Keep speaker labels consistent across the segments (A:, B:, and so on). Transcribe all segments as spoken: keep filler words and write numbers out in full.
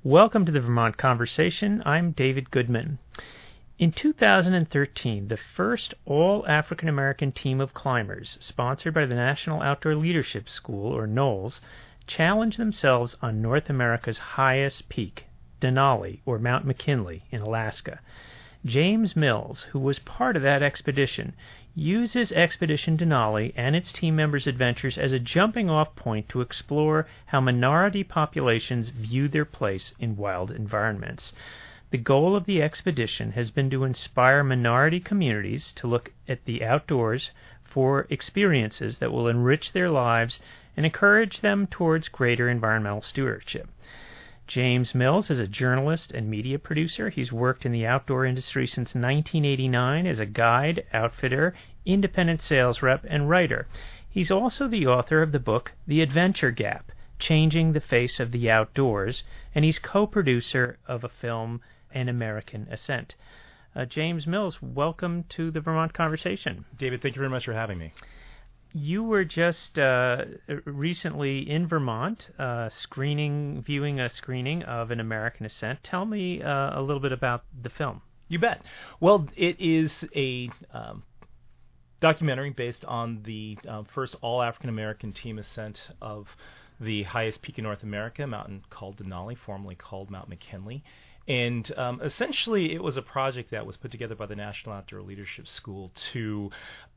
A: Welcome to the Vermont Conversation. I'm David Goodman. In two thousand thirteen, the first all-African American team of climbers, sponsored by the National Outdoor Leadership School, or NOLS, challenged themselves on North America's highest peak, Denali, or Mount McKinley, in Alaska. James Mills, who was part of that expedition, uses Expedition Denali and its team members' adventures as a jumping-off point to explore how minority populations view their place in wild environments. The goal of the expedition has been to inspire minority communities to look at the outdoors for experiences that will enrich their lives and encourage them towards greater environmental stewardship. James Mills is a journalist and media producer. He's worked in the outdoor industry since nineteen eighty-nine as a guide, outfitter, independent sales rep, and writer. He's also the author of the book The Adventure Gap, Changing the Face of the Outdoors, and he's co-producer of a film, An American Ascent. Uh, James Mills, welcome to the Vermont Conversation.
B: David, thank you very much for having me.
A: You were just uh, recently in Vermont, uh, screening, viewing a screening of An American Ascent. Tell me uh, a little bit about the film.
B: You bet. Well, it is a um, documentary based on the uh, first all-African American team ascent of the highest peak in North America, a mountain called Denali, formerly called Mount McKinley. And um, essentially, it was a project that was put together by the National Outdoor Leadership School to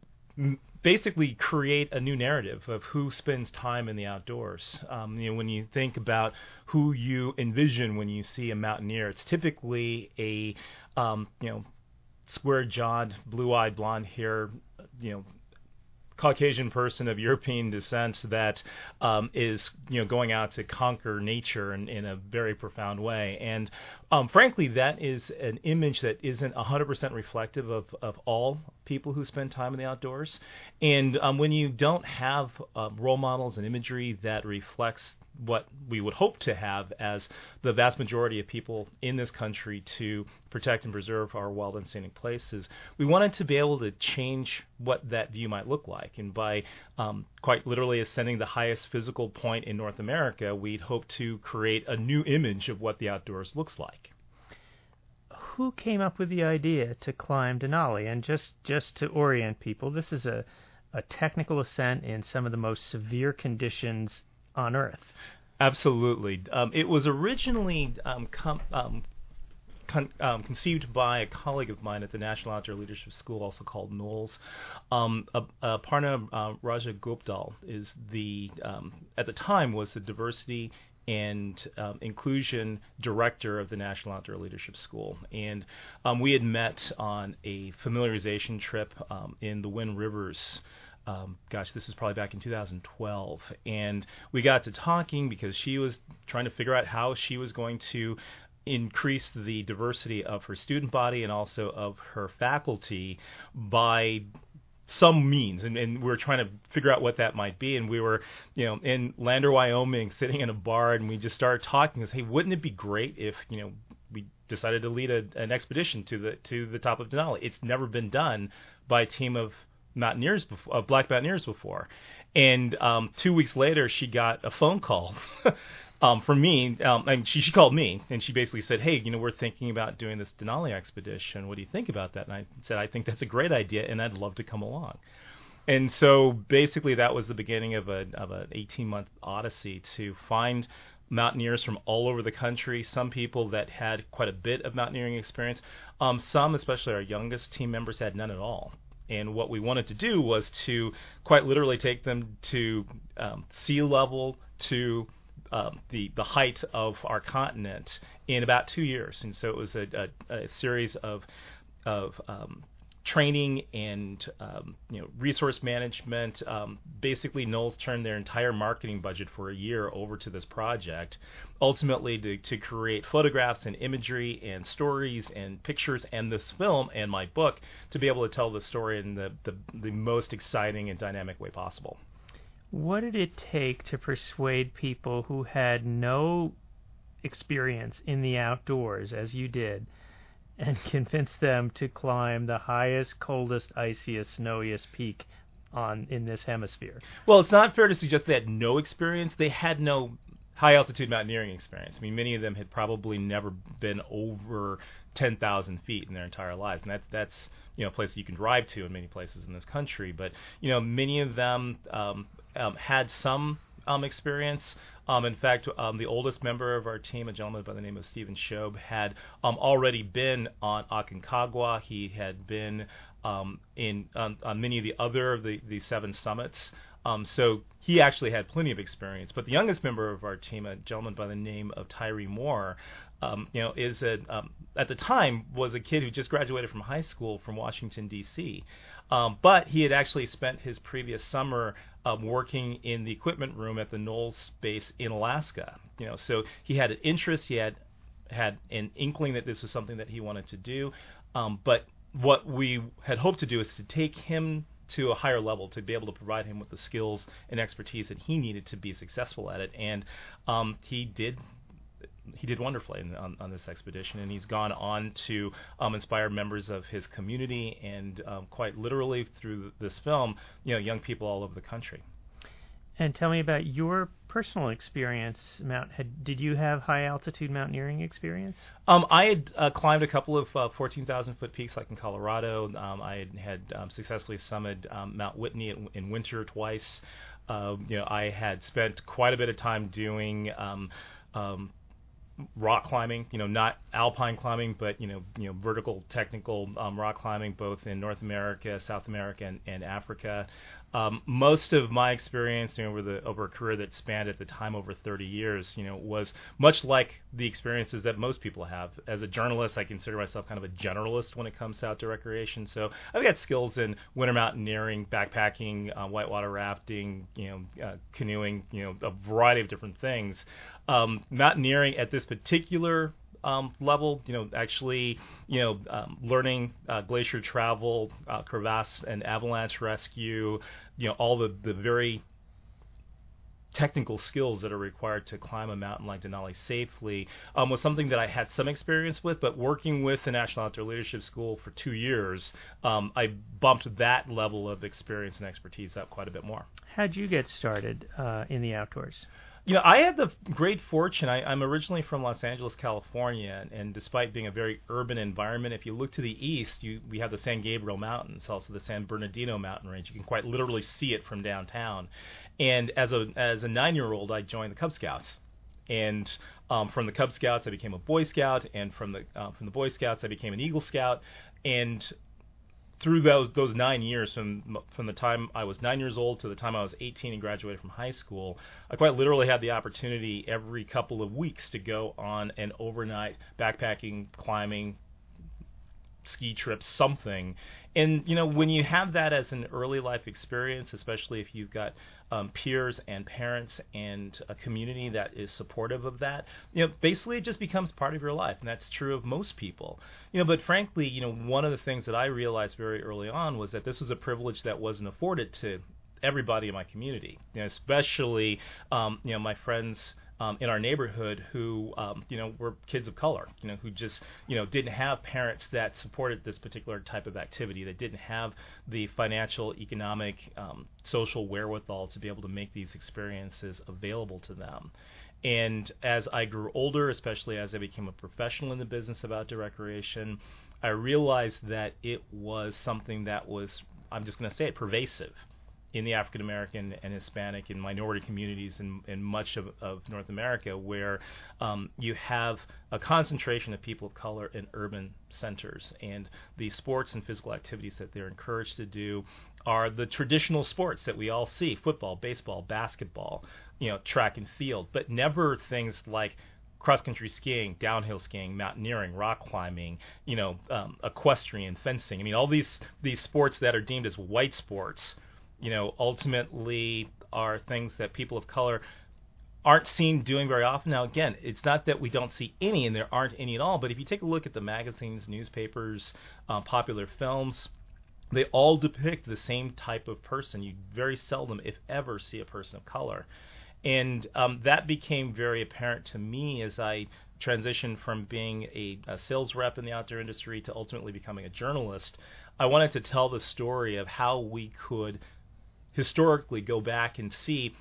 B: basically create a new narrative of who spends time in the outdoors. Um, you know, when you think about who you envision when you see a mountaineer, it's typically a um, you know square-jawed, blue-eyed, blonde-haired, you know, Caucasian person of European descent that um, is, you know, going out to conquer nature in, in a very profound way. And um, frankly, that is an image that isn't one hundred percent reflective of, of all people who spend time in the outdoors. And um, when you don't have uh, role models and imagery that reflects what we would hope to have as the vast majority of people in this country to protect and preserve our wild and scenic places, we wanted to be able to change what that view might look like. And by um, quite literally ascending the highest physical point in North America, we'd hope to create a new image of what the outdoors looks like.
A: Who came up with the idea to climb Denali? And just, just to orient people, this is a, a technical ascent in some of the most severe conditions on Earth.
B: Absolutely. Um, it was originally um, com- um, con- um, conceived by a colleague of mine at the National Outdoor Leadership School, also called NOLS. Um, uh, uh, Parna uh, Raja Gopdal is the, um, at the time, was the diversity and um, inclusion director of the National Outdoor Leadership School. And um, we had met on a familiarization trip um, in the Wind Rivers. Um, gosh, this is probably back in two thousand twelve, and we got to talking because she was trying to figure out how she was going to increase the diversity of her student body and also of her faculty by some means, and, and we were trying to figure out what that might be. And we were, you know, in Lander, Wyoming, sitting in a bar, and we just started talking. As, hey, wouldn't it be great if, you know, we decided to lead a, an expedition to the to the top of Denali? It's never been done by a team of mountaineers, before, uh, black mountaineers before. And um, two weeks later, she got a phone call um, from me, um, and she, she called me, and she basically said, hey, you know, we're thinking about doing this Denali expedition. What do you think about that? And I said, I think that's a great idea, and I'd love to come along. And so basically that was the beginning of a of an eighteen-month odyssey to find mountaineers from all over the country, some people that had quite a bit of mountaineering experience, um, some, especially our youngest team members, had none at all. And what we wanted to do was to quite literally take them to um, sea level to um, the the height of our continent in about two years. And so it was a, a, a series of of um, training and um, you know resource management. Um, basically, NOLS turned their entire marketing budget for a year over to this project, ultimately to, to create photographs and imagery and stories and pictures and this film and my book to be able to tell the story in the, the, the most exciting and dynamic way possible.
A: What did it take to persuade people who had no experience in the outdoors, as you did, and convince them to climb the highest, coldest, iciest, snowiest peak on in this hemisphere?
B: Well, it's not fair to suggest they had no experience. They had no high altitude mountaineering experience. I mean, many of them had probably never been over ten thousand feet in their entire lives, and that's that's you know a place you can drive to in many places in this country. But you know, many of them um, um, had some um, experience. Um, in fact, um, the oldest member of our team, a gentleman by the name of Stephen Shobe, had um, already been on Aconcagua. He had been um, in on, on many of the other of the, the seven summits. Um, so he actually had plenty of experience. But the youngest member of our team, a gentleman by the name of Tyree Moore, um, you know, is a, um, at the time was a kid who just graduated from high school from Washington, D C Um, but he had actually spent his previous summer um, working in the equipment room at the Knowles base in Alaska. You know, so he had an interest. He had had an inkling that this was something that he wanted to do. Um, but what we had hoped to do is to take him to a higher level, to be able to provide him with the skills and expertise that he needed to be successful at it. And um, he did he did wonderfully in, on, on this expedition, and he's gone on to um, inspire members of his community and um, quite literally through this film, you know, young people all over the country.
A: And tell me about your personal experience, Mount. Had, did you have high altitude mountaineering experience?
B: Um, I had uh, climbed a couple of uh, fourteen thousand foot peaks, like in Colorado. Um, I had, had um, successfully summited um, Mount Whitney in, in winter twice. Uh, you know, I had spent quite a bit of time doing um, um, rock climbing, you know, not alpine climbing, but you know, you know, vertical technical um, rock climbing, both in North America, South America, and, and Africa. Um, most of my experience, you know, over the over a career that spanned at the time over thirty years, you know, was much like the experiences that most people have. As a journalist, I consider myself kind of a generalist when it comes to outdoor recreation. So I've got skills in winter mountaineering, backpacking, uh, whitewater rafting, you know, uh, canoeing, you know, a variety of different things. Um, mountaineering at this particular Um, level, you know, actually, you know, um, learning uh, glacier travel, uh, crevasse and avalanche rescue, you know, all the, the very technical skills that are required to climb a mountain like Denali safely um, was something that I had some experience with, but working with the National Outdoor Leadership School for two years, um, I bumped that level of experience and expertise up quite a bit more.
A: How'd you get started uh, in the outdoors?
B: You know, I had the great fortune. I, I'm originally from Los Angeles, California, and, and despite being a very urban environment, if you look to the east, you we have the San Gabriel Mountains, also the San Bernardino mountain range. You can quite literally see it from downtown. And as a as a nine-year-old, I joined the Cub Scouts, and um, from the Cub Scouts, I became a Boy Scout, and from the uh, from the Boy Scouts, I became an Eagle Scout, and through those those nine years, from from the time I was nine years old to the time I was eighteen and graduated from high school, I quite literally had the opportunity every couple of weeks to go on an overnight backpacking, climbing, ski trip, something. And you know, when you have that as an early life experience, especially if you've got um, peers and parents and a community that is supportive of that, you know, basically it just becomes part of your life, and that's true of most people. You know, but frankly, you know, one of the things that I realized very early on was that this was a privilege that wasn't afforded to everybody in my community, you know, especially um, you know, my friends Um, in our neighborhood who, um, you know, were kids of color, you know, who just, you know, didn't have parents that supported this particular type of activity, that didn't have the financial, economic, um, social wherewithal to be able to make these experiences available to them. And as I grew older, especially as I became a professional in the business of outdoor recreation, I realized that it was something that was, I'm just going to say it, pervasive in the African American and Hispanic and minority communities in, in much of, of North America, where um, you have a concentration of people of color in urban centers, and the sports and physical activities that they're encouraged to do are the traditional sports that we all see: football, baseball, basketball, you know, track and field, but never things like cross-country skiing, downhill skiing, mountaineering, rock climbing, you know, um, equestrian, fencing. I mean, all these these sports that are deemed as white sports, you know, ultimately are things that people of color aren't seen doing very often. Now, again, it's not that we don't see any, and there aren't any at all, but if you take a look at the magazines, newspapers, uh, popular films, they all depict the same type of person. You very seldom, if ever, see a person of color. And um, that became very apparent to me as I transitioned from being a, a sales rep in the outdoor industry to ultimately becoming a journalist. I wanted to tell the story of how we could historically go back and see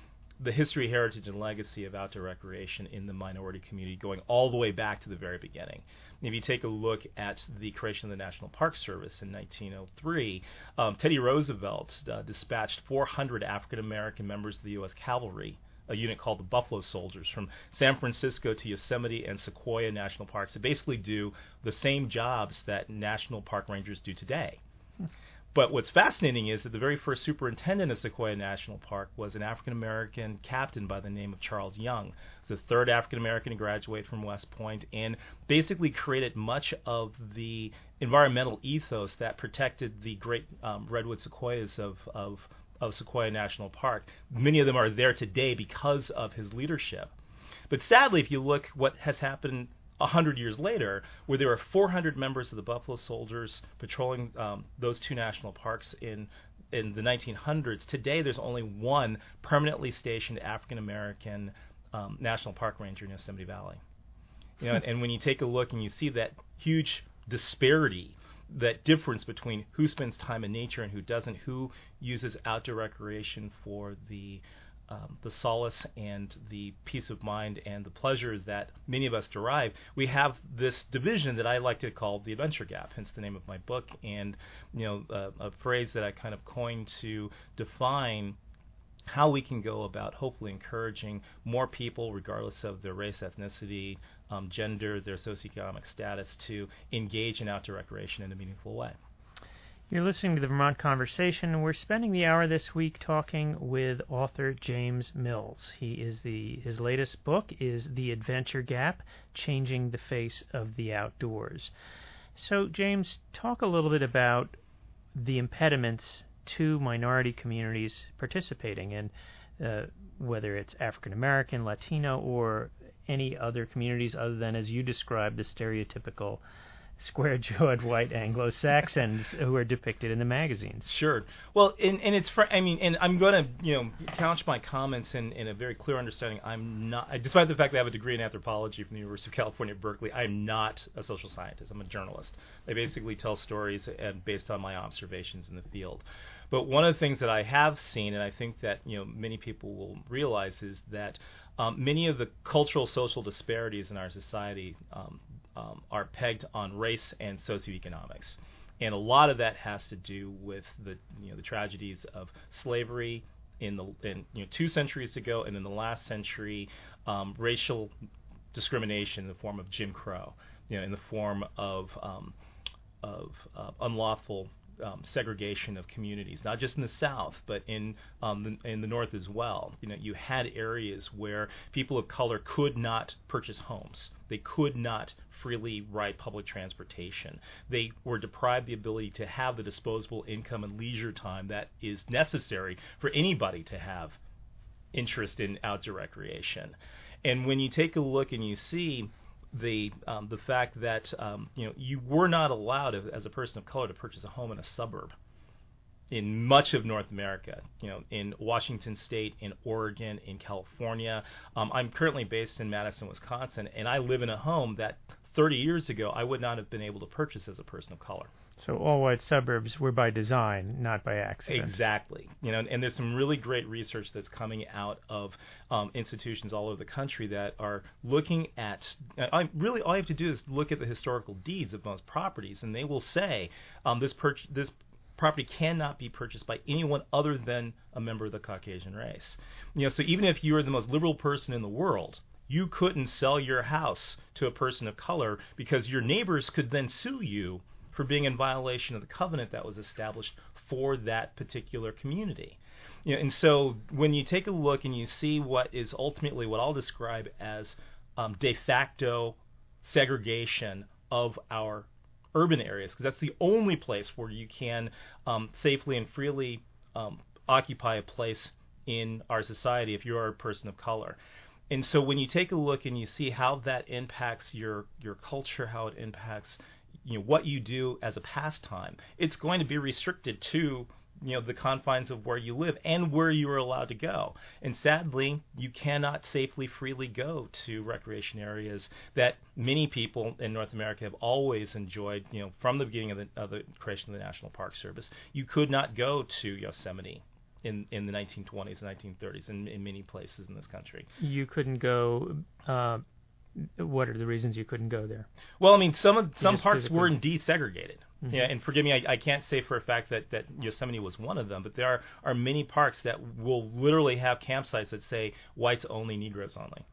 B: the history, heritage, and legacy of outdoor recreation in the minority community going all the way back to the very beginning. If you take a look at the creation of the National Park Service in nineteen oh three, um, Teddy Roosevelt uh, dispatched four hundred African American members of the U S Cavalry, a unit called the Buffalo Soldiers, from San Francisco to Yosemite and Sequoia National Parks to basically do the same jobs that National Park Rangers do today. But what's fascinating is that the very first superintendent of Sequoia National Park was an African-American captain by the name of Charles Young. He was the third African-American to graduate from West Point and basically created much of the environmental ethos that protected the great um, redwood sequoias of, of, of Sequoia National Park. Many of them are there today because of his leadership. But sadly, if you look what has happened a hundred years later, where there were four hundred members of the Buffalo Soldiers patrolling um, those two national parks in in the nineteen hundreds. Today, there's only one permanently stationed African American um, national park ranger in Yosemite Valley. You know, and, and when you take a look and you see that huge disparity, that difference between who spends time in nature and who doesn't, who uses outdoor recreation for the Um, the solace and the peace of mind and the pleasure that many of us derive, we have this division that I like to call the adventure gap, hence the name of my book, and you know uh, a phrase that I kind of coined to define how we can go about hopefully encouraging more people, regardless of their race, ethnicity, um, gender, their socioeconomic status, to engage in outdoor recreation in a meaningful way.
A: You're listening to the Vermont Conversation, and we're spending the hour this week talking with author James Mills. He is the his latest book is The Adventure Gap: Changing the Face of the Outdoors. So, James, talk a little bit about the impediments to minority communities participating in, uh, whether it's African American, Latino, or any other communities other than, as you described, the stereotypical square-jawed white Anglo-Saxons who are depicted in the magazines.
B: Sure. Well, and, and it's, fr- I mean, and I'm going to, you know, couch my comments in, in a very clear understanding. I'm not, despite the fact that I have a degree in anthropology from the University of California, Berkeley, I'm not a social scientist. I'm a journalist. I basically tell stories and based on my observations in the field. But one of the things that I have seen, and I think that, you know, many people will realize, is that um, many of the cultural social disparities in our society um, um, are pegged on race and socioeconomics. And a lot of that has to do with the, you know, the tragedies of slavery in the in, you know, two centuries ago, and in the last century, um, racial discrimination in the form of Jim Crow, you know, in the form of um, of uh, unlawful Um, segregation of communities, not just in the South, but in um, the, in the North as well. You know, you had areas where people of color could not purchase homes. They could not freely ride public transportation. They were deprived the ability to have the disposable income and leisure time that is necessary for anybody to have interest in outdoor recreation. And when you take a look and you see the um, the fact that um, you know you were not allowed as a person of color to purchase a home in a suburb in much of North America, you know, in Washington State, in Oregon, in California. Um, I'm currently based in Madison, Wisconsin, and I live in a home that thirty years ago I would not have been able to purchase as a person of color.
A: So all white suburbs were by design, not by accident.
B: Exactly. You know, and there's some really great research that's coming out of um, institutions all over the country that are looking at. Uh, I, really, all you have to do is look at the historical deeds of most properties, and they will say um, this pur- this property cannot be purchased by anyone other than a member of the Caucasian race. You know, so even if you are the most liberal person in the world, you couldn't sell your house to a person of color because your neighbors could then sue you for being in violation of the covenant that was established for that particular community. You know, and so when you take a look and you see what is ultimately what I'll describe as um, de facto segregation of our urban areas, because that's the only place where you can um, safely and freely um, occupy a place in our society if you are a person of color. And so when you take a look and you see how that impacts your your culture, how it impacts you know what you do as a pastime, it's going to be restricted to you know the confines of where you live and where you are allowed to go. And sadly, you cannot safely, freely go to recreation areas that many people in North America have always enjoyed. You know, from the beginning of the, of the creation of the National Park Service, you could not go to Yosemite in in the nineteen twenties and nineteen thirties in, in many places in this country.
A: You couldn't go. Uh, what are the reasons you couldn't go there?
B: Well, I mean, some of some
A: just
B: parks
A: physically-
B: were indeed segregated.
A: Mhm.
B: Yeah, and forgive me, I, I can't say for a fact that, that Yosemite was one of them, but there are, are many parks that will literally have campsites that say whites only, Negroes only.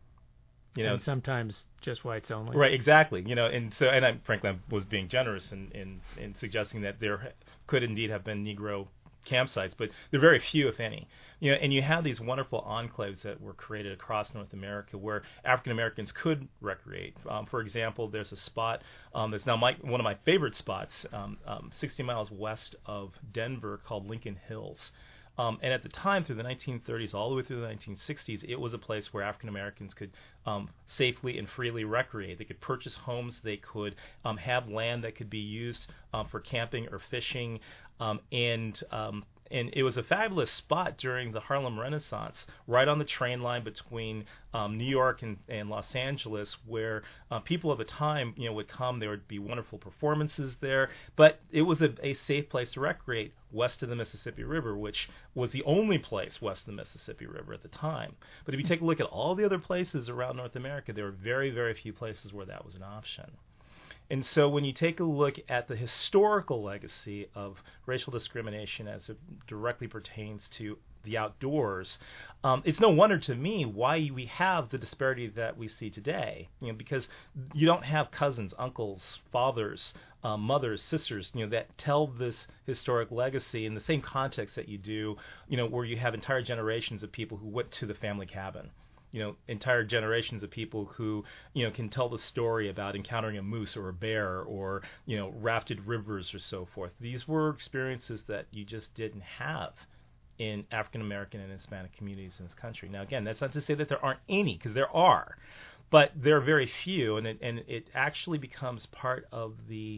B: You know,
A: And sometimes just whites only.
B: right? Exactly. You know, and so, and I frankly I was being generous in, in in suggesting that there could indeed have been Negro campsites, but they're very few, if any. You know, and you have these wonderful enclaves that were created across North America where African Americans could recreate. Um, for example, there's a spot um, that's now my, one of my favorite spots, um, um, sixty miles west of Denver, called Lincoln Hills. Um, and at the time, through the nineteen thirties all the way through the nineteen sixties, it was a place where African Americans could um, safely and freely recreate. They could purchase homes. They could um, have land that could be used um, for camping or fishing. Um, and um, and it was a fabulous spot during the Harlem Renaissance, right on the train line between um, New York and, and Los Angeles, where uh, people of the time, you know, would come. There would be wonderful performances there, but it was a, a safe place to recreate west of the Mississippi River, which was the only place west of the Mississippi River at the time. But if you take a look at all the other places around North America, there were very, very few places where that was an option. And so when you take a look at the historical legacy of racial discrimination as it directly pertains to the outdoors, um, it's no wonder to me why we have the disparity that we see today. You know, because you don't have cousins, uncles, fathers, uh, mothers, sisters, you know, that tell this historic legacy in the same context that you do, you know, where you have entire generations of people who went to the family cabin. You know, entire generations of people who, you know, can tell the story about encountering a moose or a bear or, you know, rafted rivers or so forth. These were experiences that you just didn't have in African American and Hispanic communities in this country. Now, again, that's not to say that there aren't any, because there are, but there are very few, and it, and it actually becomes part of the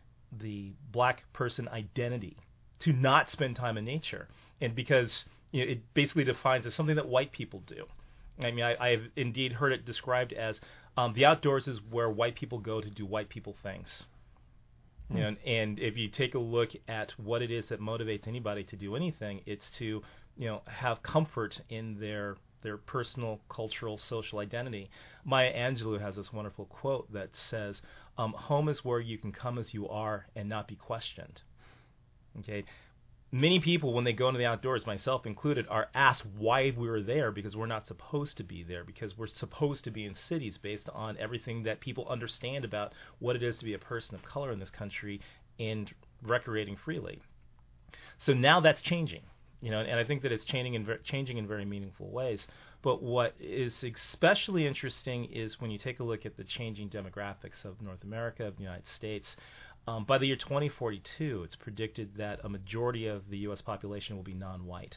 B: the black person identity to not spend time in nature, and because, you know, it basically defines as something that white people do. I mean, I, I've indeed heard it described as um, the outdoors is where white people go to do white people things. You know, and, and if you take a look at what it is that motivates anybody to do anything, it's to, you know, have comfort in their their personal, cultural, social identity. Maya Angelou has this wonderful quote that says, um, "Home is where you can come as you are and not be questioned." Okay. Many people, when they go into the outdoors, myself included, are asked why we were there, because we're not supposed to be there, because we're supposed to be in cities based on everything that people understand about what it is to be a person of color in this country and recreating freely. So now that's changing, you know, and I think that it's changing in ver- changing in very meaningful ways. But what is especially interesting is when you take a look at the changing demographics of North America, of the United States. Um, by the year twenty forty-two, it's predicted that a majority of the U S population will be non-white.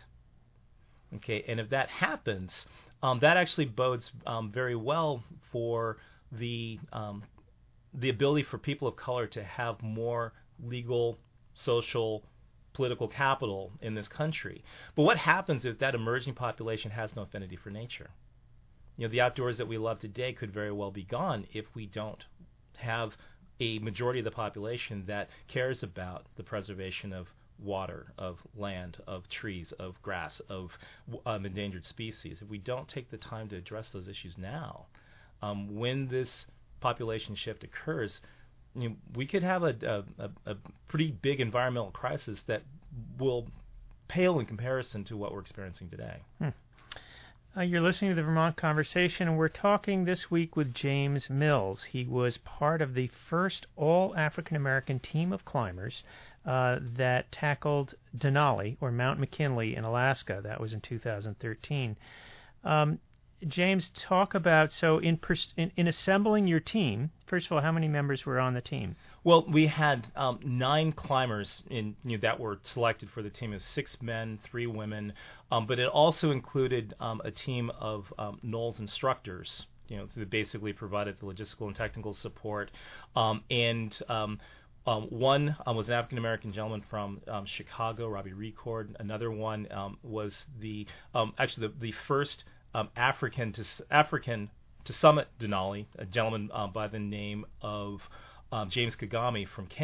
B: Okay, and if that happens, um, that actually bodes um, very well for the um, the ability for people of color to have more legal, social, political capital in this country. But what happens if that emerging population has no affinity for nature? You know, the outdoors that we love today could very well be gone if we don't have a majority of the population that cares about the preservation of water, of land, of trees, of grass, of um, endangered species. If we don't take the time to address those issues now, um, when this population shift occurs, you know, we could have a, a, a pretty big environmental crisis that will pale in comparison to what we're experiencing today.
A: Hmm. Uh, you're listening to the Vermont Conversation, and we're talking this week with James Mills. He was part of the first all-African-American team of climbers uh, that tackled Denali, or Mount McKinley in Alaska. That was in two thousand thirteen. Um, James, talk about, so in, pers- in in assembling your team, first of all, how many members were on the team?
B: Well, we had um, nine climbers in you know, that were selected for the team. It was six men, three women, um, but it also included um, a team of um, NOLS instructors, you know, that basically provided the logistical and technical support. Um, and um, um, one um, was an African-American gentleman from um, Chicago, Robbie Record. Another one um, was the um, actually the, the first um, African to African to summit Denali, a gentleman uh, by the name of Um, James Kagame from Kenya.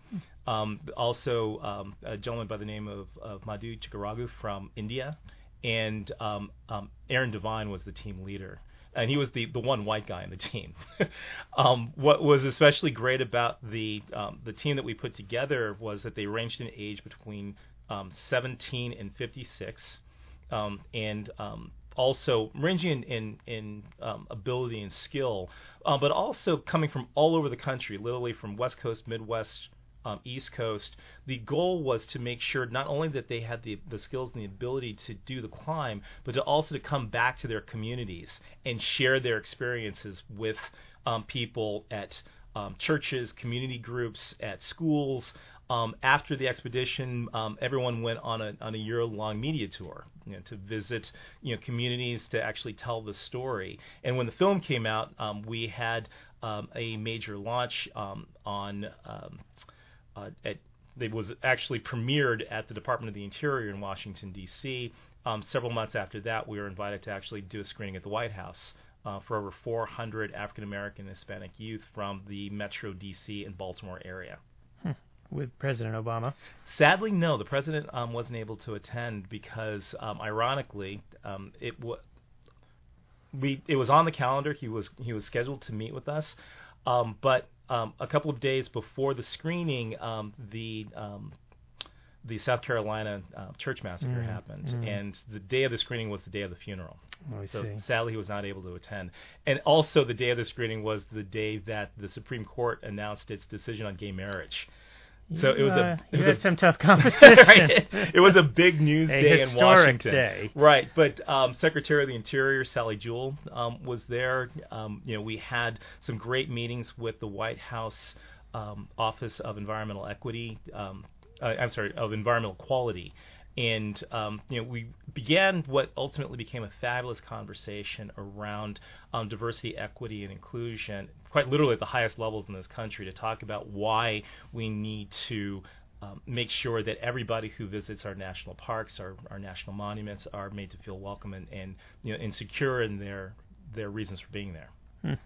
B: Um, also, um, a gentleman by the name of, of Madhu Chikaragu from India, and um, um, Aaron Devine was the team leader. And he was the, the one white guy on the team. um, what was especially great about the um, the team that we put together was that they ranged in age between um, seventeen and fifty-six, um, and um, also ranging in in, in um, ability and skill, uh, but also coming from all over the country, literally from West Coast, Midwest, Um, East Coast. The goal was to make sure not only that they had the the skills and the ability to do the climb, but to also to come back to their communities and share their experiences with um, people at um, churches, community groups, at schools. Um, after the expedition, um, everyone went on a on a year-long media tour, you know, to visit, you know, communities, to actually tell the story. And when the film came out, um, we had um, a major launch um, on. Um, Uh, at, it was actually premiered at the Department of the Interior in Washington, D C Um, several months after that, we were invited to actually do a screening at the White House uh, for over four hundred African American and Hispanic youth from the Metro D C and Baltimore area.
A: Hmm. With President Obama?
B: Sadly, no. The president um, wasn't able to attend because, um, ironically, um, it was we it was on the calendar. He was he was scheduled to meet with us, um, but Um, a couple of days before the screening, um, the um, the South Carolina uh, church massacre
A: mm,
B: happened,
A: mm.
B: and the day of the screening was the day of the funeral.
A: Oh, I
B: so
A: see.
B: sadly, he was not able to attend. And also, the day of the screening was the day that the Supreme Court announced its decision on gay marriage. So
A: you,
B: it was a
A: uh,
B: it
A: you
B: was
A: had
B: a,
A: some tough competition.
B: Right? It was a big news
A: a
B: day in Washington.
A: Day.
B: Right, but um, Secretary of the Interior Sally Jewell um, was there. Um, you know, we had some great meetings with the White House um, Office of Environmental Equity. Um, uh, I'm sorry, of Environmental Quality. And um, you know, we began what ultimately became a fabulous conversation around um, diversity, equity, and inclusion, quite literally at the highest levels in this country, to talk about why we need to um, make sure that everybody who visits our national parks, our, our national monuments, are made to feel welcome and, and you know, and secure in their their reasons for being there.
A: Hmm.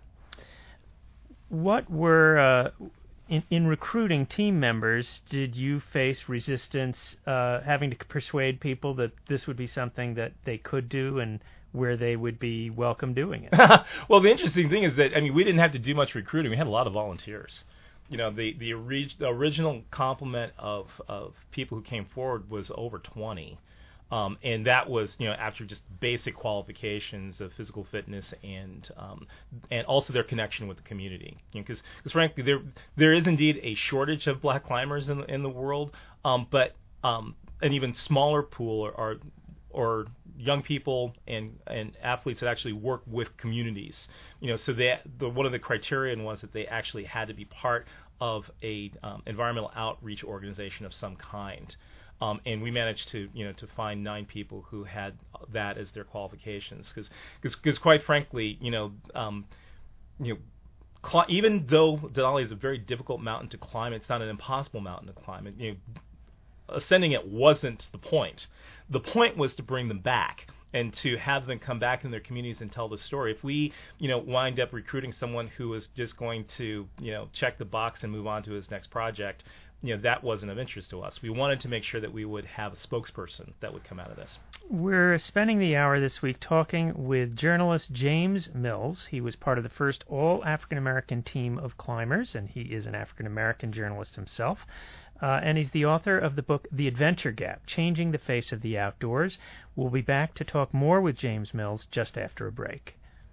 A: What were uh, In, in recruiting team members, did you face resistance, uh, having to persuade people that this would be something that they could do and where they would be welcome doing it?
B: Well, the interesting thing is that, I mean, we didn't have to do much recruiting. We had a lot of volunteers. You know, the the, orig- the original complement of, of people who came forward was over twenty. Um, and that was, you know, after just basic qualifications of physical fitness and um, and also their connection with the community. Because, you know, frankly, there there is indeed a shortage of black climbers in the, in the world, um, but um, an even smaller pool are, are or young people and and athletes that actually work with communities. You know, so that the one of the criterion was that they actually had to be part of a um, environmental outreach organization of some kind. Um, and we managed to, you know, to find nine people who had that as their qualifications, because, because, quite frankly, you know, um, you know, cl- even though Denali is a very difficult mountain to climb, it's not an impossible mountain to climb. It, you know, ascending it wasn't the point. The point was to bring them back and to have them come back in their communities and tell the story. If we, you know, wind up recruiting someone who is just going to, you know, check the box and move on to his next project, you know, that wasn't of interest to us. We wanted to make sure that we would have a spokesperson that would come out of this.
A: We're spending the hour this week talking with journalist James Mills. He was part of the first all-African-American team of climbers, and he is an African-American journalist himself. Uh, and he's the author of the book The Adventure Gap, Changing the Face of the Outdoors. We'll be back to talk more with James Mills just after a break.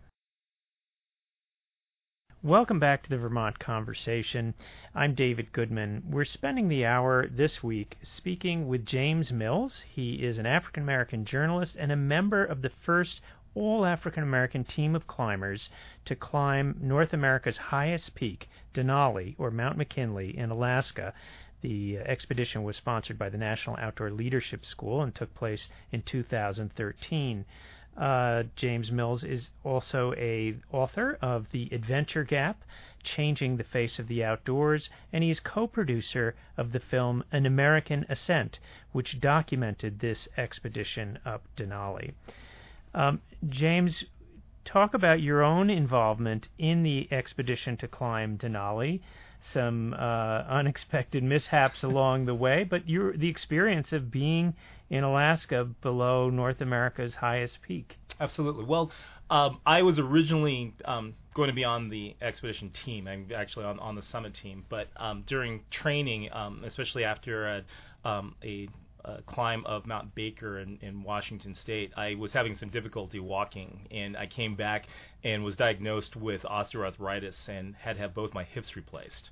A: Welcome back to the Vermont Conversation. I'm David Goodman. We're spending the hour this week speaking with James Mills. He is an African-American journalist and a member of the first all-African-American team of climbers to climb North America's highest peak, Denali, or Mount McKinley, in Alaska. The expedition was sponsored by the National Outdoor Leadership School and took place in two thousand thirteen. Uh, James Mills is also a author of The Adventure Gap, Changing the Face of the Outdoors, and he is co-producer of the film An American Ascent, which documented this expedition up Denali. Um, James, talk about your own involvement in the expedition to climb Denali, some uh, unexpected mishaps along the way, but your the experience of being in Alaska below North America's highest peak.
B: Absolutely. Well, um, I was originally um, going to be on the expedition team. I'm actually on, on the summit team, but um, during training, um, especially after a, um, a Uh, climb of Mount Baker in, in Washington State, I was having some difficulty walking, and I came back and was diagnosed with osteoarthritis and had to have both my hips replaced.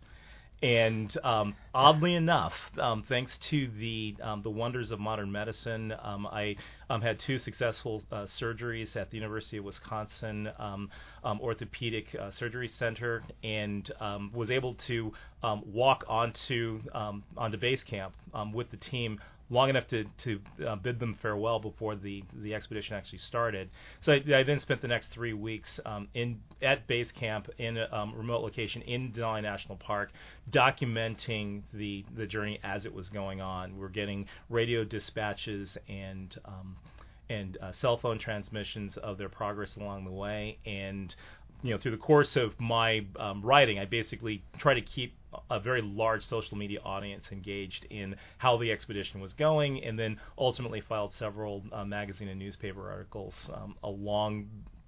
B: And um, oddly enough, um, thanks to the um, the wonders of modern medicine, um, I um, had two successful uh, surgeries at the University of Wisconsin um, um, Orthopedic uh, Surgery Center, and um, was able to um, walk onto um, onto base camp um, with the team long enough to, to uh, bid them farewell before the, the expedition actually started. So I, I then spent the next three weeks um, in at base camp in a um, remote location in Denali National Park, documenting the, the journey as it was going on. We're getting radio dispatches and um, and uh, cell phone transmissions of their progress along the way. And you know, through the course of my um, writing, I basically try to keep a very large social media audience engaged in how the expedition was going, and then ultimately filed several uh, magazine and newspaper articles um, along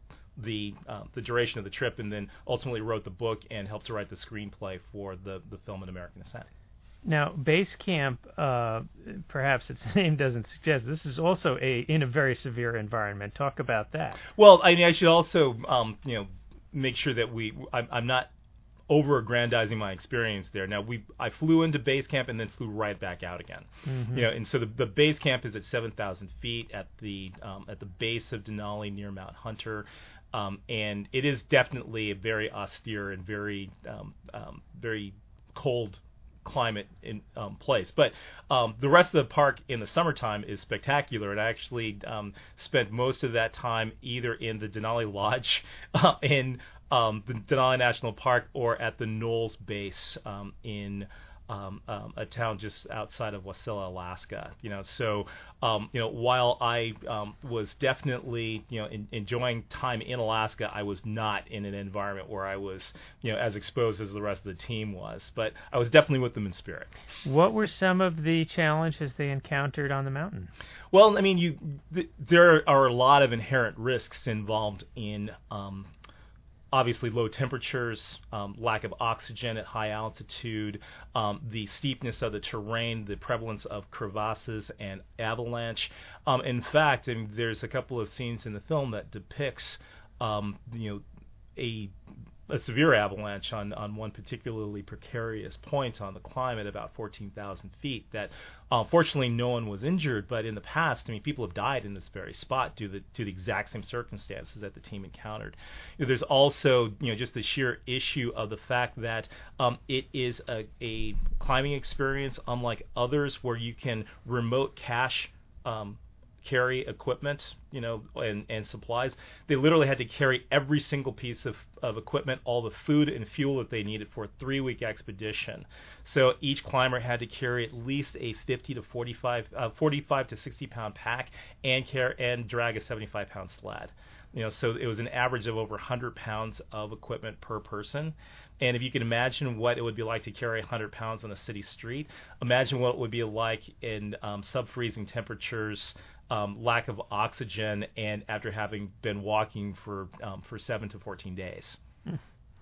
B: the uh, the duration of the trip, and then ultimately wrote the book and helped to write the screenplay for the, the film An American Ascent.
A: Now, base camp, uh, perhaps its name doesn't suggest, this is also a in a very severe environment. Talk about that.
B: Well, I mean, I should also um, you know make sure that we I'm, I'm not over-aggrandizing my experience there. Now, we I flew into base camp and then flew right back out again. Mm-hmm. You know, and so the, the base camp is at seven thousand feet at the um, at the base of Denali near Mount Hunter, um, and it is definitely a very austere and very um, um, very cold climate in um, place. But um, the rest of the park in the summertime is spectacular, and I actually um, spent most of that time either in the Denali Lodge uh, in Um, the Denali National Park, or at the Knowles Base um, in um, um, a town just outside of Wasilla, Alaska. You know, so um, you know, while I um, was definitely you know in, enjoying time in Alaska, I was not in an environment where I was you know as exposed as the rest of the team was. But I was definitely with them in spirit.
A: What were some of the challenges they encountered on the mountain?
B: Well, I mean, you th- there are a lot of inherent risks involved in. Um, Obviously, low temperatures, um, lack of oxygen at high altitude, um, the steepness of the terrain, the prevalence of crevasses and avalanche. Um, in fact, I mean, there's a couple of scenes in the film that depicts, um, you know, a a severe avalanche on, on one particularly precarious point on the climb at about fourteen thousand feet that uh, fortunately no one was injured, but in the past, I mean, people have died in this very spot due to the, to the exact same circumstances that the team encountered. You know, there's also, you know, just the sheer issue of the fact that um, it is a, a climbing experience unlike others where you can remote cache um, carry equipment, you know, and, and supplies. They literally had to carry every single piece of, of equipment, all the food and fuel that they needed for a three-week expedition. So each climber had to carry at least a fifty to forty-five, uh, forty-five to sixty pound pack and care and drag a seventy-five pound sled. You know, so it was an average of over one hundred pounds of equipment per person. And if you can imagine what it would be like to carry one hundred pounds on a city street, imagine what it would be like in um, sub-freezing temperatures, um, lack of oxygen, and after having been walking for um, for seven to fourteen days.
A: Hmm.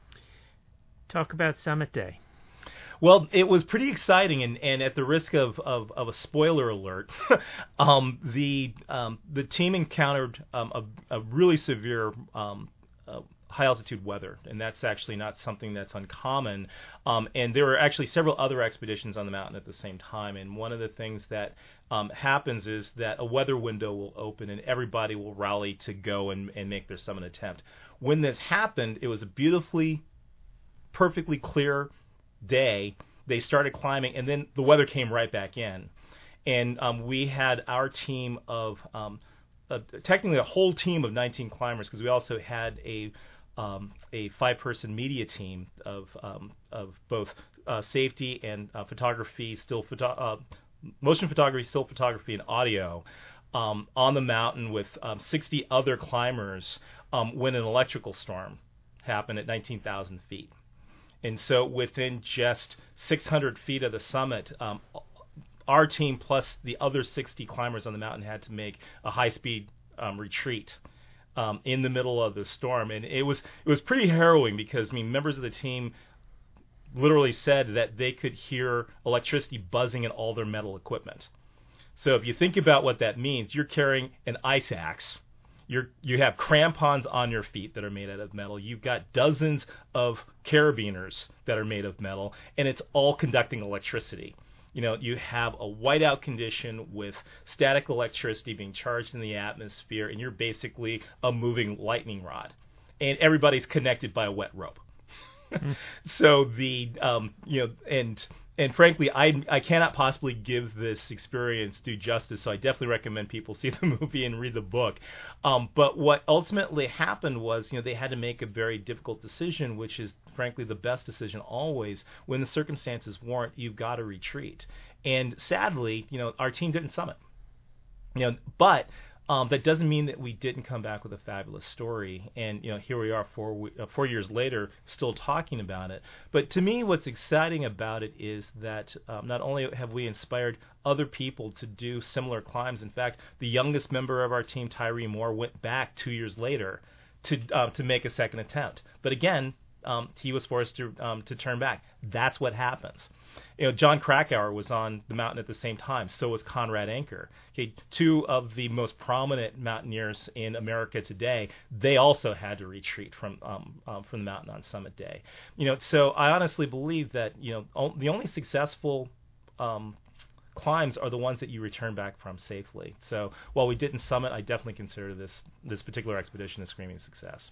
A: Talk about Summit Day.
B: Well, it was pretty exciting, and, and at the risk of, of, of a spoiler alert, um, the um, the team encountered um, a, a really severe um, uh, high altitude weather, and that's actually not something that's uncommon. Um, and there were actually several other expeditions on the mountain at the same time. And one of the things that um, happens is that a weather window will open, and everybody will rally to go and, and make their summit attempt. When this happened, it was a beautifully, perfectly clear day. They started climbing, and then the weather came right back in. And um, we had our team of um, uh, technically a whole team of nineteen climbers, because we also had a um, a five-person media team of um, of both uh, safety and uh, photography, still photo- uh, motion photography, still photography, and audio. um, on the mountain with um, sixty other climbers um, when an electrical storm happened at nineteen thousand feet. And so within just six hundred feet of the summit, um, our team plus the other sixty climbers on the mountain had to make a high-speed um, retreat um, in the middle of the storm. And it was it was pretty harrowing because, I mean, members of the team literally said that they could hear electricity buzzing in all their metal equipment. So if you think about what that means, you're carrying an ice axe. You're, you have crampons on your feet that are made out of metal. You've got dozens of carabiners that are made of metal, and it's all conducting electricity. You know, you have a whiteout condition with static electricity being charged in the atmosphere, and you're basically a moving lightning rod. And everybody's connected by a wet rope. Mm. So the, um, you know, and... And frankly, I I cannot possibly give this experience due justice, so I definitely recommend people see the movie and read the book. Um, but what ultimately happened was, you know, they had to make a very difficult decision, which is frankly the best decision always. When the circumstances warrant, you've got to retreat. And sadly, you know, our team didn't summit. You know, but Um, that doesn't mean that we didn't come back with a fabulous story, and you know here we are four uh, four years later, still talking about it. But to me, what's exciting about it is that um, not only have we inspired other people to do similar climbs. In fact, the youngest member of our team, Tyree Moore, went back two years later to uh, to make a second attempt. But again, um, he was forced to um, to turn back. That's what happens. You know, John Krakauer was on the mountain at the same time. So was Conrad Anker. Okay, two of the most prominent mountaineers in America today. They also had to retreat from um, um, from the mountain on summit day. You know, so I honestly believe that you know o- the only successful um, climbs are the ones that you return back from safely. So while we didn't summit, I definitely consider this this particular expedition a screaming success.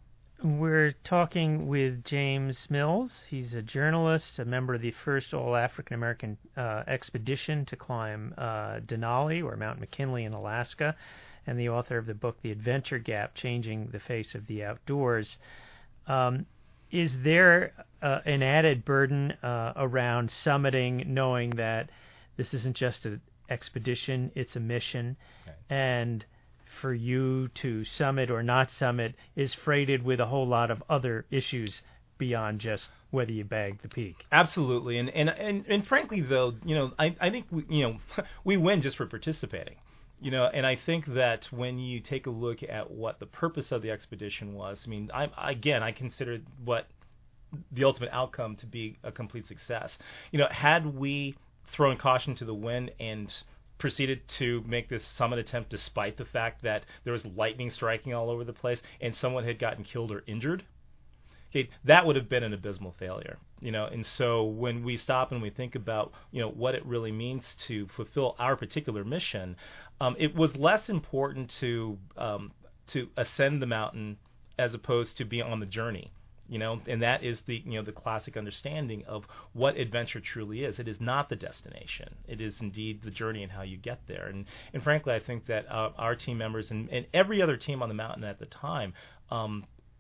A: We're talking with James Mills. He's a journalist, a member of the first all-African-American uh, expedition to climb uh, Denali, or Mount McKinley in Alaska, and the author of the book The Adventure Gap, Changing the Face of the Outdoors. Um, is there uh, an added burden uh, around summiting, knowing that this isn't just an expedition, it's a mission, okay. and for you to summit or not summit is freighted with a whole lot of other issues beyond just whether you bag the peak?
B: Absolutely, and and and, and frankly, though, you know, I, I think we, you know we win just for participating, you know, and I think that when you take a look at what the purpose of the expedition was, I mean, I again I consider what the ultimate outcome to be a complete success. You know, had we thrown caution to the wind and proceeded to make this summit attempt despite the fact that there was lightning striking all over the place and someone had gotten killed or injured, okay, that would have been an abysmal failure. You know, and so when we stop and we think about, you know, what it really means to fulfill our particular mission, um, it was less important to um, to ascend the mountain as opposed to be on the journey. You know, and that is the you know the classic understanding of what adventure truly is. It is not the destination. It is indeed the journey and how you get there. And and frankly, I think that uh, our team members and, and every other team on the mountain at the time um,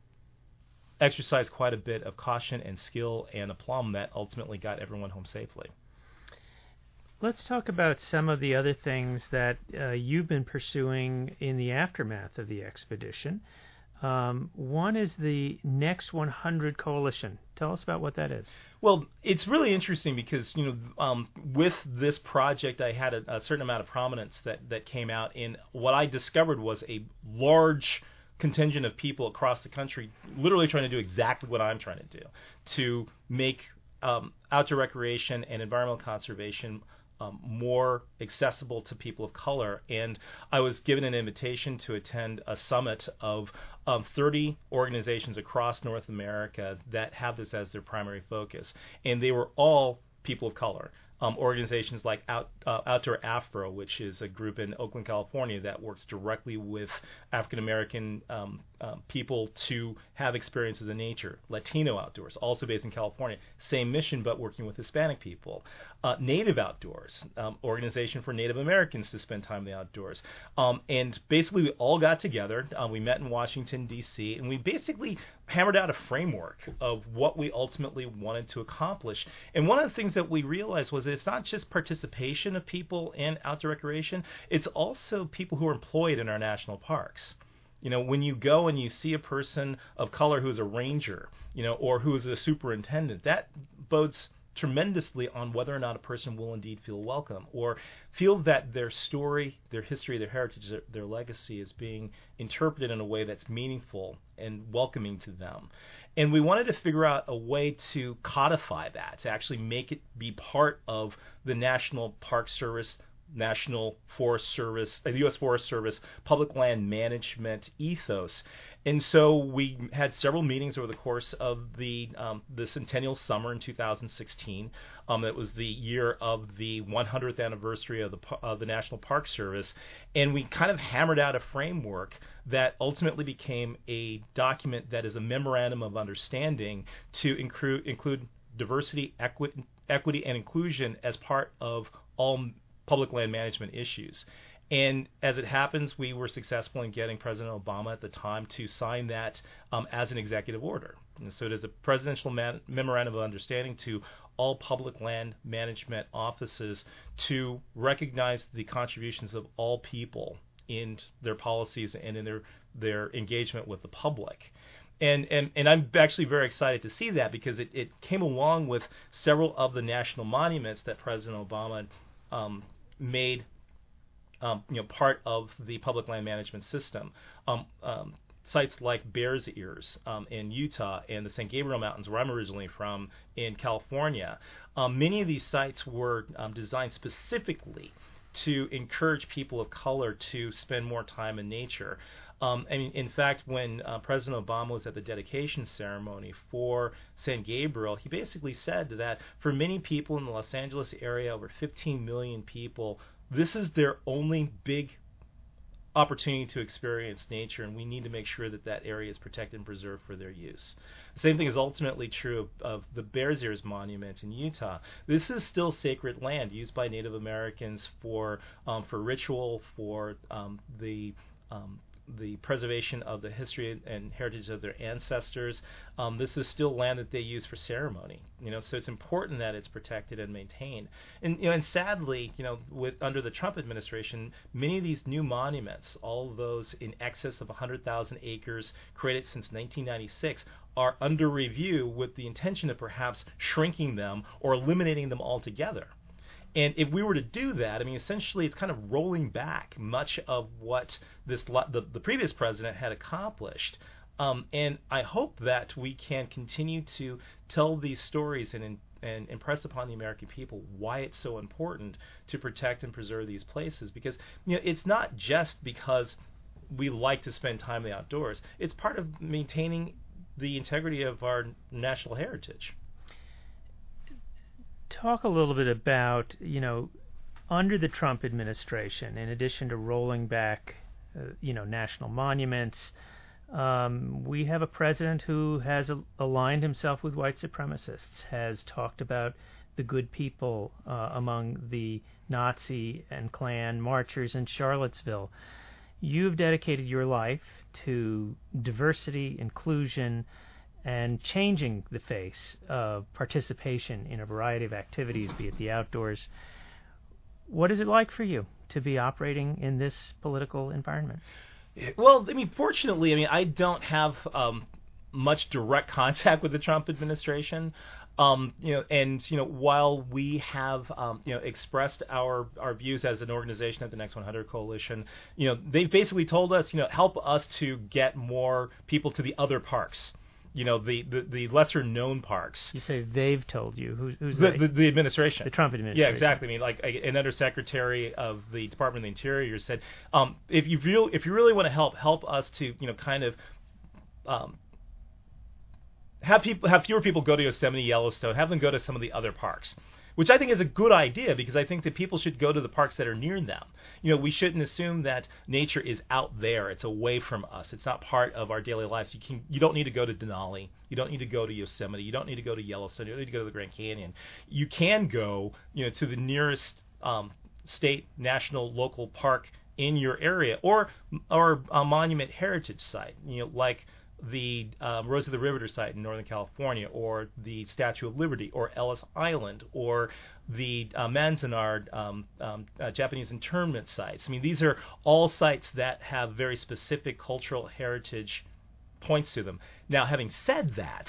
B: exercised quite a bit of caution and skill and aplomb that ultimately got everyone home safely.
A: Let's talk about some of the other things that uh, you've been pursuing in the aftermath of the expedition. Um, one is the Next one hundred Coalition. Tell us about what that is.
B: Well, it's really interesting because, you know, um, with this project, I had a, a certain amount of prominence that, that came out, and what I discovered was a large contingent of people across the country literally trying to do exactly what I'm trying to do, to make um, outdoor recreation and environmental conservation Um, more accessible to people of color. And I was given an invitation to attend a summit of um, thirty organizations across North America that have this as their primary focus. And they were all people of color. Um, organizations like Out, uh, Outdoor Afro, which is a group in Oakland, California, that works directly with African American um, um, people to have experiences in nature. Latino Outdoors, also based in California, same mission but working with Hispanic people. Uh, Native Outdoors, um, organization for Native Americans to spend time in the outdoors. Um, and basically we all got together. Um, we met in Washington, D C, and we basically hammered out a framework of what we ultimately wanted to accomplish. And one of the things that we realized was that it's not just participation of people in outdoor recreation, it's also people who are employed in our national parks. You know, when you go and you see a person of color who is a ranger, you know, or who is a superintendent, that bodes tremendously on whether or not a person will indeed feel welcome or feel that their story, their history, their heritage, their, their legacy is being interpreted in a way that's meaningful and welcoming to them. And we wanted to figure out a way to codify that, to actually make it be part of the National Park Service, National Forest Service, the U S Forest Service public land management ethos. And so we had several meetings over the course of the um, the centennial summer in two thousand sixteen. Um, it was the year of the one hundredth anniversary of the of the National Park Service, and we kind of hammered out a framework that ultimately became a document that is a memorandum of understanding to include include diversity, equity, equity, and inclusion as part of all public land management issues. And as it happens, we were successful in getting President Obama at the time to sign that um, as an executive order. And so it is a presidential man- memorandum of understanding to all public land management offices to recognize the contributions of all people in their policies and in their, their engagement with the public. And, and and I'm actually very excited to see that because it, it came along with several of the national monuments that President Obama um, made Um, you know, part of the public land management system. Um, um, sites like Bears Ears um, in Utah and the Saint Gabriel Mountains, where I'm originally from, in California. Um, many of these sites were um, designed specifically to encourage people of color to spend more time in nature. Um, I mean, in fact, when uh, President Obama was at the dedication ceremony for Saint Gabriel, he basically said that for many people in the Los Angeles area, over fifteen million people, this is their only big opportunity to experience nature, and we need to make sure that that area is protected and preserved for their use. The same thing is ultimately true of, of the Bears Ears Monument in Utah. This is still sacred land used by Native Americans for um, for ritual, for um, the um, the preservation of the history and heritage of their ancestors. Um, this is still land that they use for ceremony, you know. So it's important that it's protected and maintained. And you know, and sadly, you know, with under the Trump administration, many of these new monuments, all of those in excess of one hundred thousand acres, created since nineteen ninety-six, are under review with the intention of perhaps shrinking them or eliminating them altogether. And if we were to do that, I mean, essentially, it's kind of rolling back much of what this the, the previous president had accomplished. Um, and I hope that we can continue to tell these stories and, and impress upon the American people why it's so important to protect and preserve these places. Because you know, it's not just because we like to spend time in the outdoors. It's part of maintaining the integrity of our national heritage.
A: Talk a little bit about, you know, under the Trump administration, in addition to rolling back, uh, you know, national monuments, um, we have a president who has a- aligned himself with white supremacists, has talked about the good people uh, among the Nazi and Klan marchers in Charlottesville. You've dedicated your life to diversity, inclusion, and changing the face of participation in a variety of activities, be it the outdoors. What is it like for you to be operating in this political environment?
B: Well, I mean, fortunately, I mean, I don't have um, much direct contact with the Trump administration. Um, you know, and you know, while we have um, you know expressed our our views as an organization at the Next one hundred Coalition, you know, they've basically told us, you know, help us to get more people to the other parks. You know, the, the, the lesser known parks.
A: You say they've told you. Who, who's
B: the,
A: they?
B: The, the administration.
A: The Trump administration.
B: Yeah, exactly. I mean, like an undersecretary of the Department of the Interior said, um, if you real if you really want to help, help us to, you know, kind of um, have people have fewer people go to Yosemite, Yellowstone, have them go to some of the other parks. Which I think is a good idea, because I think that people should go to the parks that are near them. You know, we shouldn't assume that nature is out there. It's away from us. It's not part of our daily lives. You can, you don't need to go to Denali. You don't need to go to Yosemite. You don't need to go to Yellowstone. You don't need to go to the Grand Canyon. You can go, you know, to the nearest um, state, national, local park in your area, or or a monument heritage site. You know, like the um, Rose of the Riveter site in Northern California, or the Statue of Liberty, or Ellis Island, or the uh, Manzanar um, um, uh, Japanese internment sites. I mean, these are all sites that have very specific cultural heritage points to them. Now, having said that,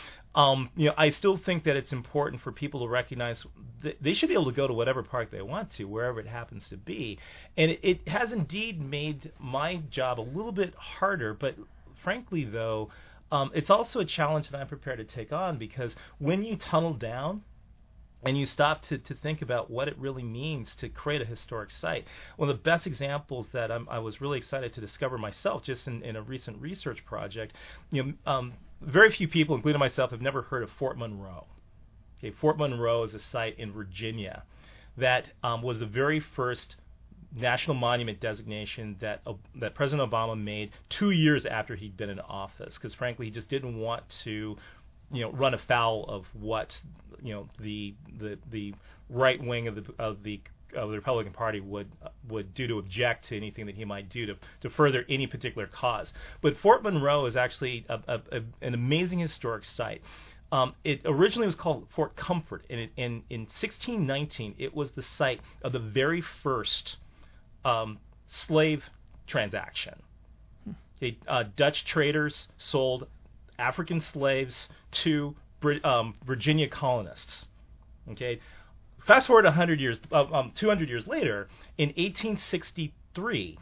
B: um, you know, I still think that it's important for people to recognize that they should be able to go to whatever park they want to, wherever it happens to be. And it, it has indeed made my job a little bit harder, but frankly, though, um, it's also a challenge that I'm prepared to take on, because when you tunnel down and you stop to, to think about what it really means to create a historic site, one of the best examples that I'm, I was really excited to discover myself just in, in a recent research project, you know, um, very few people, including myself, have never heard of Fort Monroe. Okay, Fort Monroe is a site in Virginia that um, was the very first national monument designation that uh, that President Obama made two years after he'd been in office, because frankly he just didn't want to, you know, run afoul of what, you know, the the the right wing of the of the of the Republican Party would uh, would do to object to anything that he might do to to further any particular cause. But Fort Monroe is actually a, a, a, an amazing historic site. Um, it originally was called Fort Comfort, and it, in in sixteen nineteen it was the site of the very first Um, slave transaction. Okay, uh, Dutch traders sold African slaves to Brit- um, Virginia colonists. Okay, fast forward one hundred years, uh, um, two hundred years later, in eighteen sixty-three.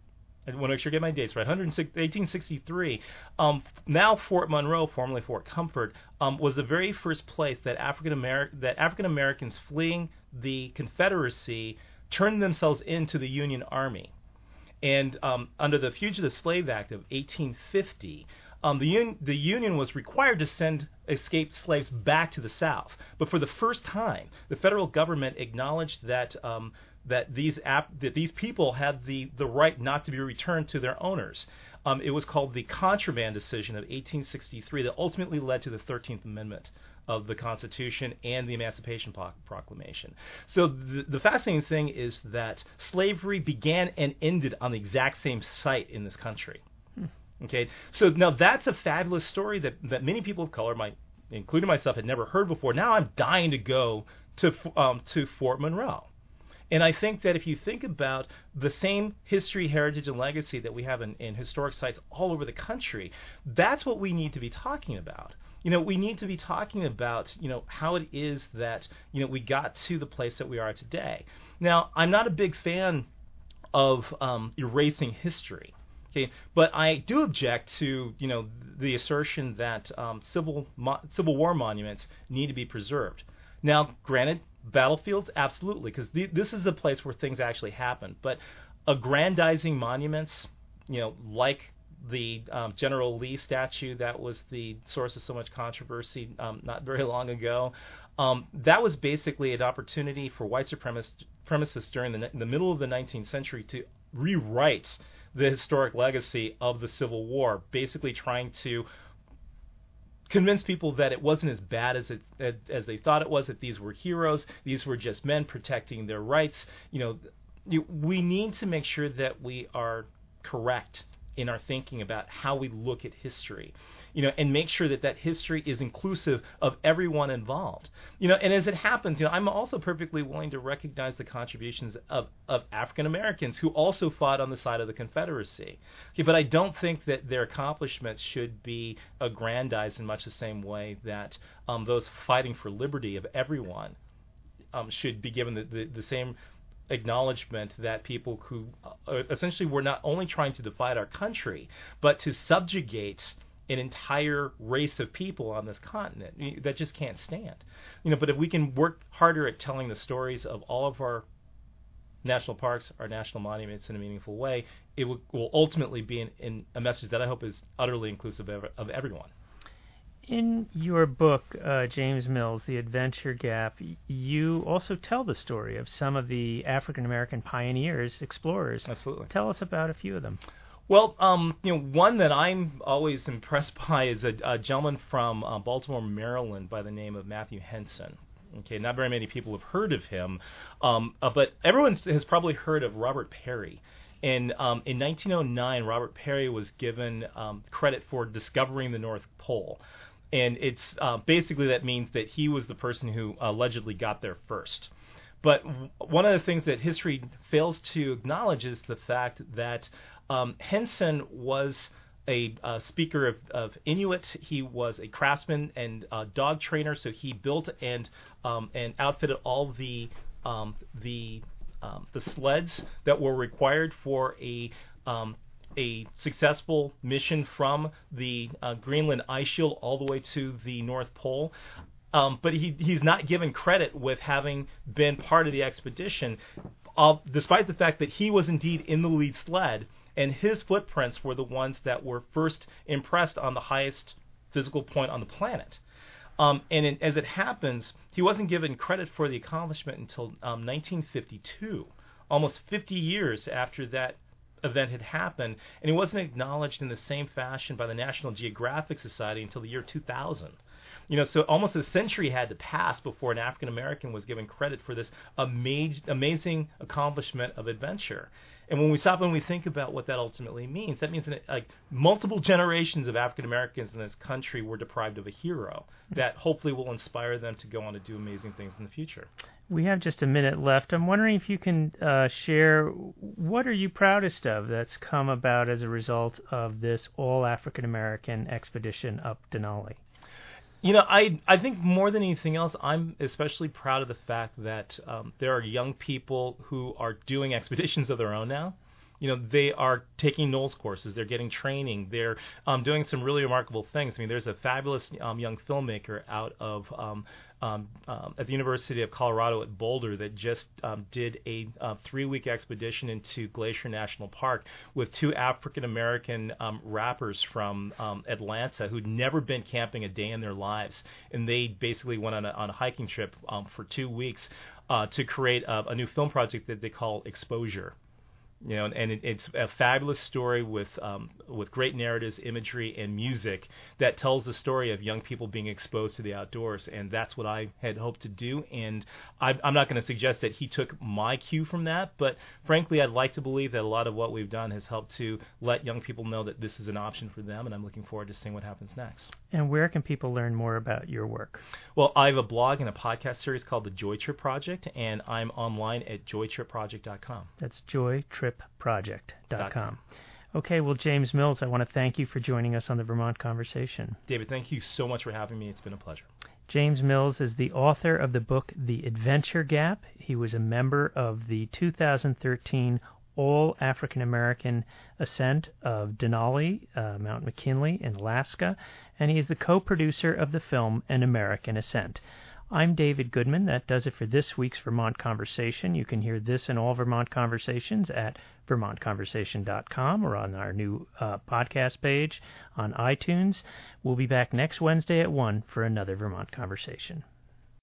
B: I want to make sure I get my dates right. eighteen sixty-three. Um, now Fort Monroe, formerly Fort Comfort, um, was the very first place that African Ameri- that African Americans fleeing the Confederacy turned themselves into the Union Army. And um, under the Fugitive Slave Act of eighteen fifty, um, the, un- the Union was required to send escaped slaves back to the South. But for the first time, the federal government acknowledged that um, that these ap- that these people had the, the right not to be returned to their owners. Um, it was called the Contraband Decision of eighteen sixty-three that ultimately led to the thirteenth Amendment of the Constitution and the Emancipation Proclamation. So the, the fascinating thing is that slavery began and ended on the exact same site in this country. Hmm. Okay, so now that's a fabulous story that, that many people of color, might, including myself, had never heard before. Now I'm dying to go to um, to Fort Monroe. And I think that if you think about the same history, heritage, and legacy that we have in, in historic sites all over the country, that's what we need to be talking about. You know, we need to be talking about, you know, how it is that, you know, we got to the place that we are today. Now, I'm not a big fan of um, erasing history, okay, but I do object to, you know, the assertion that um, civil mo- Civil War monuments need to be preserved. Now, granted, battlefields, absolutely, because th- this is a place where things actually happen. But aggrandizing monuments, you know, like the um, General Lee statue that was the source of so much controversy um, not very long ago, um, that was basically an opportunity for white supremacists during the, the middle of the nineteenth century to rewrite the historic legacy of the Civil War, basically trying to convince people that it wasn't as bad as it as they thought it was, that these were heroes, these were just men protecting their rights. You know, you, we need to make sure that we are correct in our thinking about how we look at history, you know, and make sure that that history is inclusive of everyone involved. You know, and as it happens, you know, I'm also perfectly willing to recognize the contributions of, of African Americans who also fought on the side of the Confederacy. Okay, but I don't think that their accomplishments should be aggrandized in much the same way that um, those fighting for liberty of everyone um, should be given the, the, the same acknowledgement that people who uh, essentially were not only trying to divide our country, but to subjugate an entire race of people on this continent. That just can't stand. You know, but if we can work harder at telling the stories of all of our national parks, our national monuments in a meaningful way, it will, will ultimately be in, in a message that I hope is utterly inclusive of, of everyone.
A: In your book, uh, James Mills, The Adventure Gap, you also tell the story of some of the African-American pioneers, explorers.
B: Absolutely.
A: Tell us about a few of them.
B: Well, um, you know, one that I'm always impressed by is a, a gentleman from uh, Baltimore, Maryland, by the name of Matthew Henson. Okay, not very many people have heard of him, um, uh, but everyone has probably heard of Robert Perry. And um, in nineteen oh nine, Robert Peary was given um, credit for discovering the North Pole. And it's uh, basically that means that he was the person who allegedly got there first. But w- one of the things that history fails to acknowledge is the fact that um, Henson was a uh, speaker of, of Inuit. He was a craftsman and uh, dog trainer, so he built and um, and outfitted all the um, the um, the sleds that were required for a um, a successful mission from the uh, Greenland ice shield all the way to the North Pole. Um, but he, he's not given credit with having been part of the expedition, uh, despite the fact that he was indeed in the lead sled, and his footprints were the ones that were first impressed on the highest physical point on the planet. Um, and in, as it happens, he wasn't given credit for the accomplishment until um, nineteen fifty-two, almost fifty years after that event had happened, and he wasn't acknowledged in the same fashion by the National Geographic Society until the year two thousand. You know, so almost a century had to pass before an African American was given credit for this amaz- amazing accomplishment of adventure. And when we stop and we think about what that ultimately means, that means that like multiple generations of African Americans in this country were deprived of a hero that hopefully will inspire them to go on to do amazing things in the future.
A: We have just a minute left. I'm wondering if you can uh, share, what are you proudest of that's come about as a result of this all African American expedition up Denali?
B: You know, I I think more than anything else, I'm especially proud of the fact that um, there are young people who are doing expeditions of their own now. You know, they are taking NOLS courses, they're getting training, they're um, doing some really remarkable things. I mean, there's a fabulous um, young filmmaker out of um, um, um, at the University of Colorado at Boulder that just um, did a uh, three-week expedition into Glacier National Park with two African-American um, rappers from um, Atlanta who'd never been camping a day in their lives, and they basically went on a, on a hiking trip um, for two weeks uh, to create a, a new film project that they call Exposure. You know, and it, it's a fabulous story with um, with great narratives, imagery, and music that tells the story of young people being exposed to the outdoors, and that's what I had hoped to do. And I, I'm not going to suggest that he took my cue from that, but frankly, I'd like to believe that a lot of what we've done has helped to let young people know that this is an option for them, and I'm looking forward to seeing what happens next.
A: And where can people learn more about your work?
B: Well, I have a blog and a podcast series called The Joy Trip Project, and I'm online at joy trip project dot com.
A: That's joy trip project dot com. Okay, well, James Mills, I want to thank you for joining us on the Vermont Conversation.
B: David, thank you so much for having me. It's been a pleasure.
A: James Mills is the author of the book The Adventure Gap. He was a member of the two thousand thirteen All African American Ascent of Denali, uh, Mount McKinley in Alaska, and he is the co-producer of the film An American Ascent. I'm David Goodman. That does it for this week's Vermont Conversation. You can hear this and all Vermont Conversations at vermont conversation dot com or on our new uh, podcast page on iTunes. We'll be back next Wednesday at one for another Vermont Conversation.